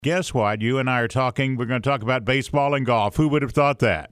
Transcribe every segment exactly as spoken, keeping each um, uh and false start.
Guess what? You and I are talking. We're going to talk about baseball and golf. Who would have thought that?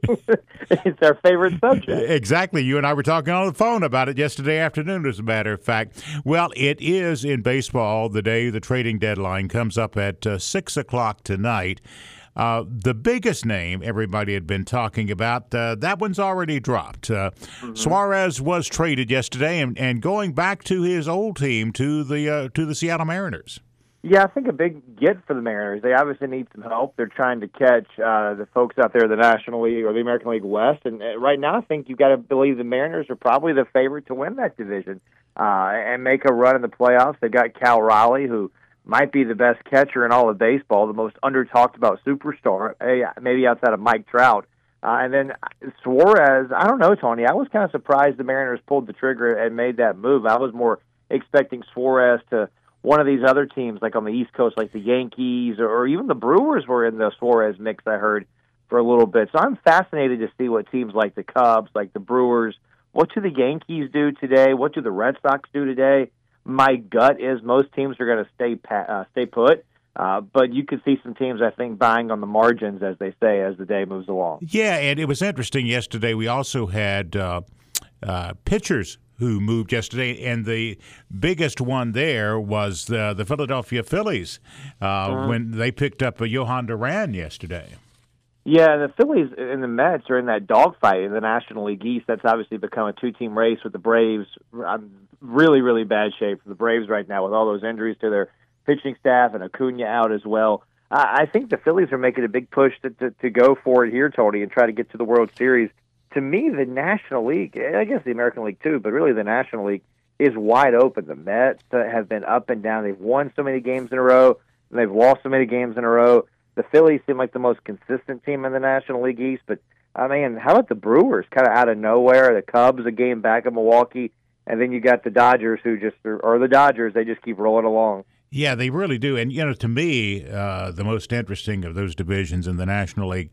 It's our favorite subject. Exactly. You and I were talking on the phone about it yesterday afternoon, as a matter of fact. Well, it is in baseball the day the trading deadline comes up at uh, six o'clock tonight. Uh, the biggest name everybody had been talking about, uh, that one's already dropped. Uh, mm-hmm. Suarez was traded yesterday and, and going back to his old team, to the uh, to the Seattle Mariners. Yeah, I think a big get for the Mariners. They obviously need some help. They're trying to catch uh, the folks out there in the National League or the American League West. And uh, right now I think you've got to believe the Mariners are probably the favorite to win that division uh, and make a run in the playoffs. They've got Cal Raleigh, who might be the best catcher in all of baseball, the most under-talked-about superstar, maybe outside of Mike Trout. Uh, and then Suarez, I don't know, Tony. I was kind of surprised the Mariners pulled the trigger and made that move. I was more expecting Suarez to one of these other teams, like on the East Coast, like the Yankees, or, or even the Brewers were in the Suarez mix, I heard, for a little bit. So I'm fascinated to see what teams like the Cubs, like the Brewers, what do the Yankees do today? What do the Red Sox do today? My gut is most teams are going to stay uh, stay put, uh, but you could see some teams, I think, buying on the margins, as they say, as the day moves along. Yeah, and it was interesting yesterday. We also had uh, uh, pitchers who moved yesterday, and the biggest one there was the, the Philadelphia Phillies uh, uh-huh. when they picked up a Johan Duran yesterday. Yeah, the Phillies and the Mets are in that dogfight in the National League East. That's obviously become a two-team race with the Braves. I'm really, really bad shape for the Braves right now with all those injuries to their pitching staff and Acuna out as well. I think the Phillies are making a big push to, to, to go for it here, Tony, and try to get to the World Series. To me, the National League, I guess the American League too, but really the National League is wide open. The Mets have been up and down. They've won so many games in a row, and they've lost so many games in a row. The Phillies seem like the most consistent team in the National League East, but, I mean, how about the Brewers kind of out of nowhere? The Cubs a game back of Milwaukee, and then you got the Dodgers who just, or the Dodgers, they just keep rolling along. Yeah, they really do. And, you know, to me, uh, the most interesting of those divisions in the National League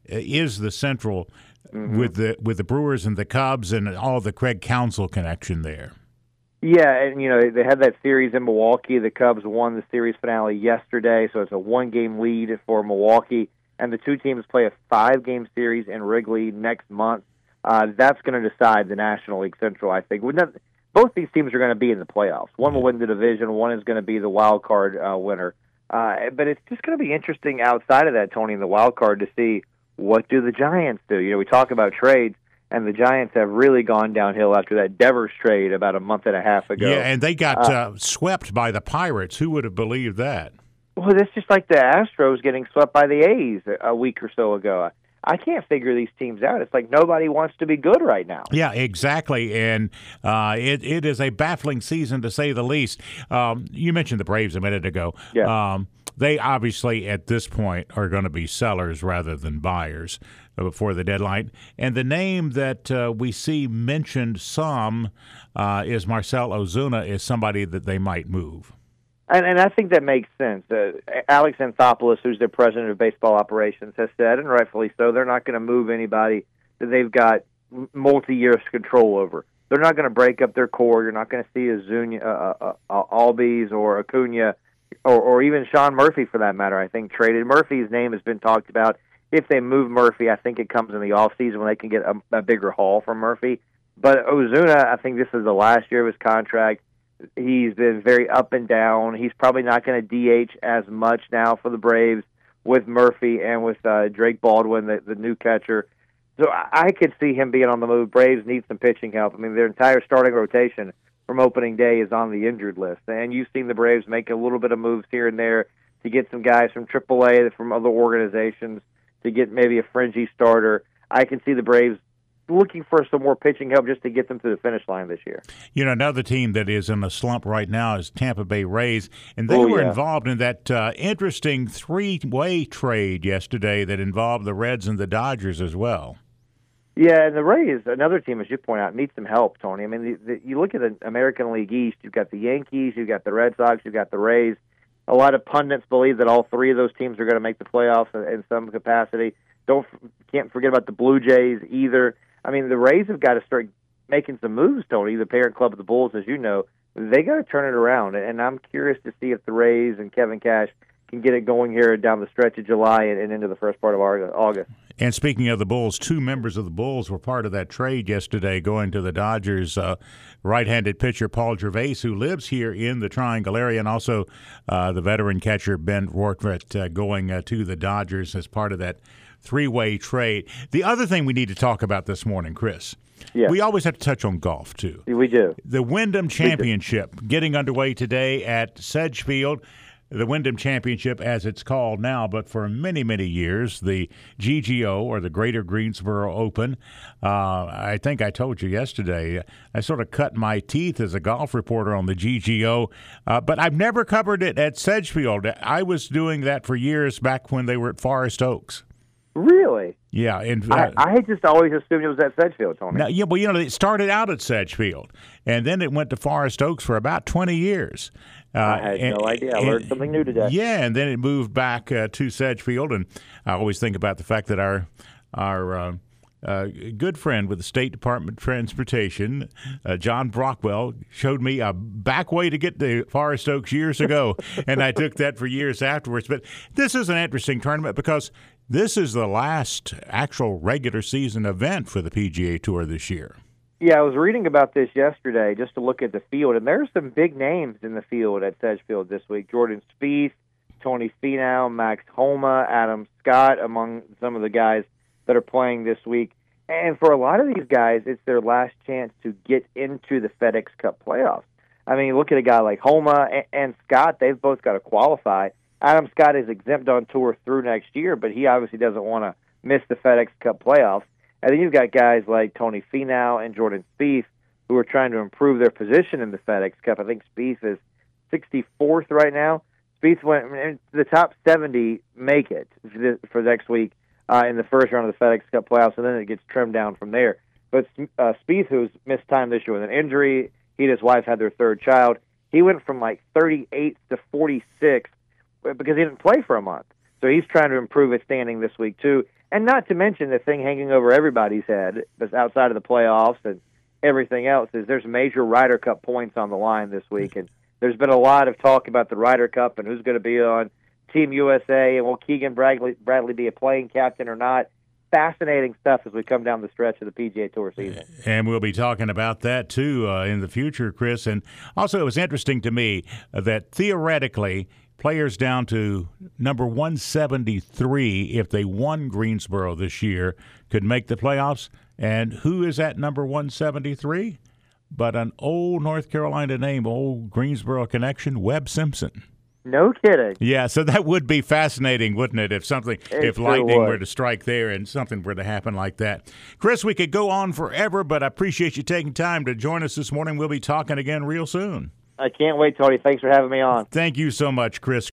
is the Central mm-hmm. with the with the Brewers and the Cubs and all the Craig Counsell connection there. Yeah, and, you know, they had that series in Milwaukee. The Cubs won the series finale yesterday, so it's a one-game lead for Milwaukee. And the two teams play a five-game series in Wrigley next month. Uh, that's going to decide the National League Central, I think. Both these teams are going to be in the playoffs. One will win the division. One is going to be the wild card uh, winner. Uh, but it's just going to be interesting outside of that, Tony, in the wild card to see what do the Giants do. You know, we talk about trades. And the Giants have really gone downhill after that Devers trade about a month and a half ago. Yeah, and they got uh, uh, swept by the Pirates. Who would have believed that? Well, that's just like the Astros getting swept by the A's a week or so ago. I can't figure these teams out. It's like nobody wants to be good right now. Yeah, exactly. And uh, it, it is a baffling season, to say the least. Um, you mentioned the Braves a minute ago. Yeah. Um, they obviously, at this point, are going to be sellers rather than buyers before the deadline. And the name that uh, we see mentioned some uh, is Marcell Ozuna, is somebody that they might move. And, and I think that makes sense. Uh, Alex Anthopoulos, who's the president of baseball operations, has said, and rightfully so, they're not going to move anybody that they've got multi-year control over. They're not going to break up their core. You're not going to see Ozuna, uh, uh, uh, Albies or Acuna or, or even Sean Murphy, for that matter, I think, traded. Murphy's name has been talked about. If they move Murphy, I think it comes in the offseason when they can get a, a bigger haul from Murphy. But Ozuna, I think this is the last year of his contract. He's been very up and down. He's probably not going to D H as much now for the Braves with Murphy and with uh, Drake Baldwin, the, the new catcher. So I could see him being on the move. Braves need some pitching help. I mean, their entire starting rotation from opening day is on the injured list. And you've seen the Braves make a little bit of moves here and there to get some guys from triple A, from other organizations, to get maybe a fringy starter. I can see the Braves looking for some more pitching help just to get them to the finish line this year. You know, another team that is in a slump right now is Tampa Bay Rays, and they oh, were yeah. involved in that uh, interesting three-way trade yesterday that involved the Reds and the Dodgers as well. Yeah, and the Rays, another team, as you point out, needs some help, Tony. I mean, the, the, you look at the American League East, you've got the Yankees, you've got the Red Sox, you've got the Rays. A lot of pundits believe that all three of those teams are going to make the playoffs in, in some capacity. Don't can't forget about the Blue Jays either. I mean, the Rays have got to start making some moves, Tony. The parent club of the Bulls, as you know, they got to turn it around. And I'm curious to see if the Rays and Kevin Cash can get it going here down the stretch of July and, and into the first part of August. And speaking of the Bulls, two members of the Bulls were part of that trade yesterday going to the Dodgers. Uh, right-handed pitcher Paul Gervais, who lives here in the Triangle area, and also uh, the veteran catcher Ben Rortvedt uh, going uh, to the Dodgers as part of that three-way trade. The other thing we need to talk about this morning, Chris, yeah. we always have to touch on golf, too. We do. The Wyndham Championship getting underway today at Sedgefield. The Wyndham Championship, as it's called now, but for many, many years, the G G O, or the Greater Greensboro Open. Uh, I think I told you yesterday, I sort of cut my teeth as a golf reporter on the G G O, uh, but I've never covered it at Sedgefield. I was doing that for years back when they were at Forest Oaks. Really? Yeah. And, uh, I, I had just always assumed it was at Sedgefield, Tony. Now, yeah, well, you know, it started out at Sedgefield, and then it went to Forest Oaks for about twenty years. Uh, I had and, no idea. I and, learned something new today. Yeah, and then it moved back uh, to Sedgefield, and I always think about the fact that our our uh, uh, good friend with the State Department of Transportation, uh, John Brockwell, showed me a back way to get to Forest Oaks years ago, and I took that for years afterwards. But this is an interesting tournament because this is the last actual regular season event for the P G A Tour this year. Yeah, I was reading about this yesterday just to look at the field, and there's some big names in the field at Sedgefield this week. Jordan Spieth, Tony Finau, Max Homa, Adam Scott, among some of the guys that are playing this week. And for a lot of these guys, it's their last chance to get into the FedEx Cup playoffs. I mean, look at a guy like Homa and, and Scott. They've both got to qualify. Adam Scott is exempt on tour through next year, but he obviously doesn't want to miss the FedEx Cup playoffs. And then you've got guys like Tony Finau and Jordan Spieth who are trying to improve their position in the FedEx Cup. I think Spieth is sixty-fourth right now. Spieth went I mean, the top seventy make it for next week uh, in the first round of the FedEx Cup playoffs, and then it gets trimmed down from there. But uh, Spieth, who's missed time this year with an injury, he and his wife had their third child. He went from like thirty-eighth to forty-sixth because he didn't play for a month. So he's trying to improve his standing this week too. And not to mention the thing hanging over everybody's head, that's outside of the playoffs and everything else, is there's major Ryder Cup points on the line this week. And there's been a lot of talk about the Ryder Cup and who's going to be on Team U S A, and will Keegan Bradley, Bradley be a playing captain or not. Fascinating stuff as we come down the stretch of the P G A Tour season. And we'll be talking about that, too, uh, in the future, Chris. And also, it was interesting to me that theoretically, players down to number one seventy-three, if they won Greensboro this year, could make the playoffs. And who is at number one seventy-three? But an old North Carolina name, old Greensboro connection, Webb Simpson. No kidding. Yeah, so that would be fascinating, wouldn't it, if something, it if sure lightning would. were to strike there and something were to happen like that. Chris, we could go on forever, but I appreciate you taking time to join us this morning. We'll be talking again real soon. I can't wait, Tony. Thanks for having me on. Thank you so much, Chris.